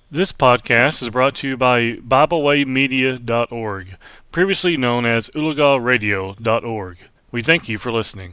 This podcast is brought to you by BibleWayMedia.org, previously known as UlagaRadio.org. We thank you for listening.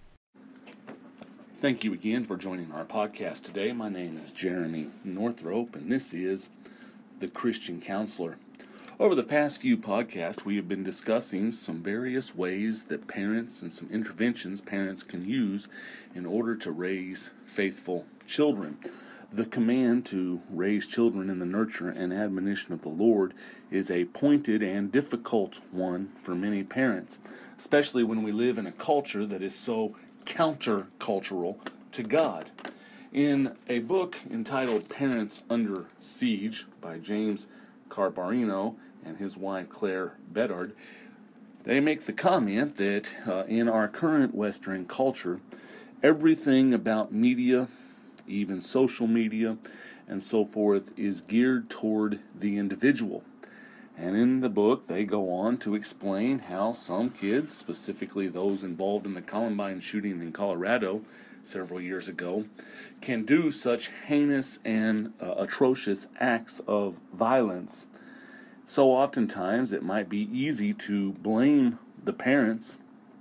Thank you again for joining our podcast today. My name is Jeremy Northrope, and this is The Christian Counselor. Over the past few podcasts, we have been discussing some various ways that parents and some interventions parents can use in order to raise faithful children. The command to raise children in the nurture and admonition of the Lord is a pointed and difficult one for many parents, especially when we live in a culture that is so countercultural to God. In a book entitled Parents Under Siege by James Carbarino and his wife Claire Bedard, they make the comment that in our current Western culture, everything about media, even social media and so forth, is geared toward the individual. And in the book, they go on to explain how some kids, specifically those involved in the Columbine shooting in Colorado several years ago, can do such heinous and atrocious acts of violence. So oftentimes it might be easy to blame the parents,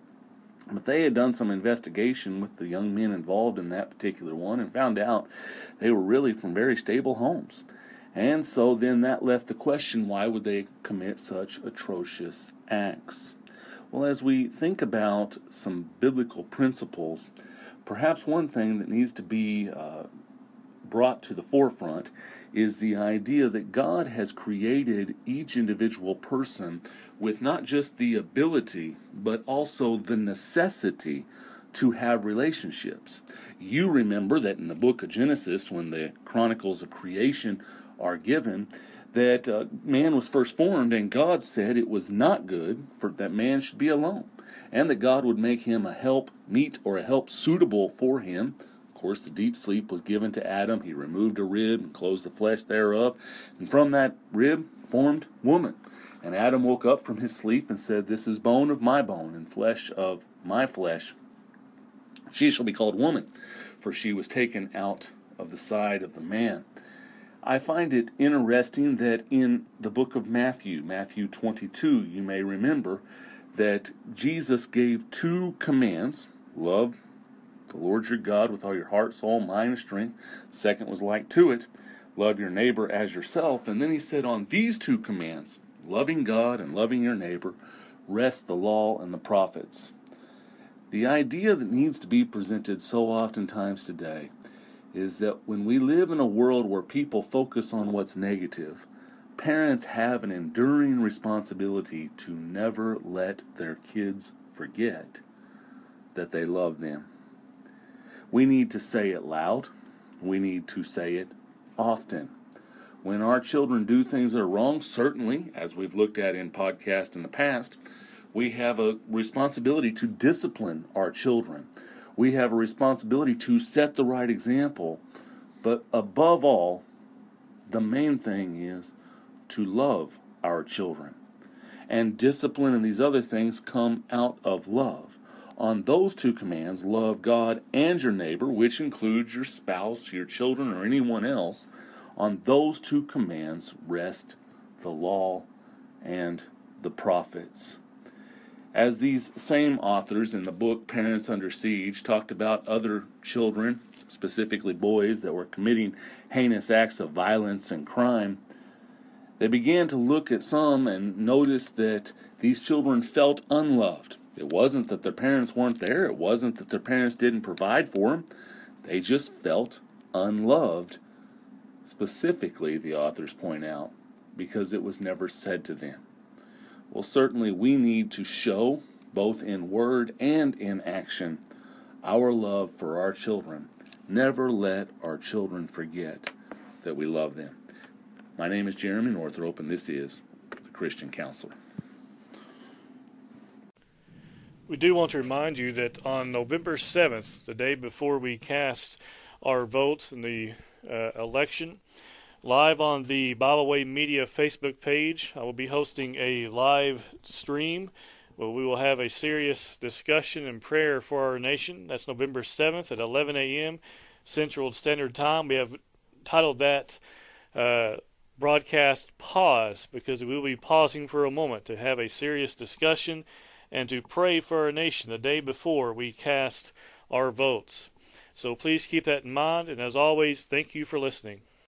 but they had done some investigation with the young men involved in that particular one and found out they were really from very stable homes. And so then that left the question, why would they commit such atrocious acts? Well, as we think about some biblical principles, perhaps one thing that needs to be brought to the forefront is the idea that God has created each individual person with not just the ability, but also the necessity to have relationships. You remember that in the book of Genesis, when the chronicles of creation are given, that man was first formed, and God said it was not good for that man should be alone, and that God would make him a help meet or a help suitable for him. Of course, the deep sleep was given to Adam. He removed a rib and closed the flesh thereof, and from that rib formed woman. And Adam woke up from his sleep and said, "This is bone of my bone and flesh of my flesh. She shall be called woman, for she was taken out of the side of the man." I find it interesting that in the book of Matthew 22, you may remember that Jesus gave two commands: love the Lord your God with all your heart, soul, mind, and strength. Second was like to it, love your neighbor as yourself. And then he said, on these two commands, loving God and loving your neighbor, rest the law and the prophets. The idea that needs to be presented so oftentimes today is that when we live in a world where people focus on what's negative, parents have an enduring responsibility to never let their kids forget that they love them. We need to say it loud. We need to say it often. When our children do things that are wrong, certainly, as we've looked at in podcasts in the past, we have a responsibility to discipline our children. We have a responsibility to set the right example. But above all, the main thing is to love our children. And discipline and these other things come out of love. On those two commands, love God and your neighbor, which includes your spouse, your children, or anyone else, on those two commands rest the law and the prophets. As these same authors in the book Parents Under Siege talked about other children, specifically boys, that were committing heinous acts of violence and crime, they began to look at some and notice that these children felt unloved. It wasn't that their parents weren't there. It wasn't that their parents didn't provide for them. They just felt unloved. Specifically, the authors point out, because it was never said to them. Well, certainly we need to show, both in word and in action, our love for our children. Never let our children forget that we love them. My name is Jeremy Northrope, and this is The Christian Counselor. We do want to remind you that on November 7th, the day before we cast our votes in the election, live on the Bible Way Media Facebook page, I will be hosting a live stream where we will have a serious discussion and prayer for our nation. That's November 7th at 11 a.m. Central Standard Time. We have titled that broadcast pause, because we will be pausing for a moment to have a serious discussion and to pray for our nation the day before we cast our votes. So please keep that in mind, and as always, thank you for listening.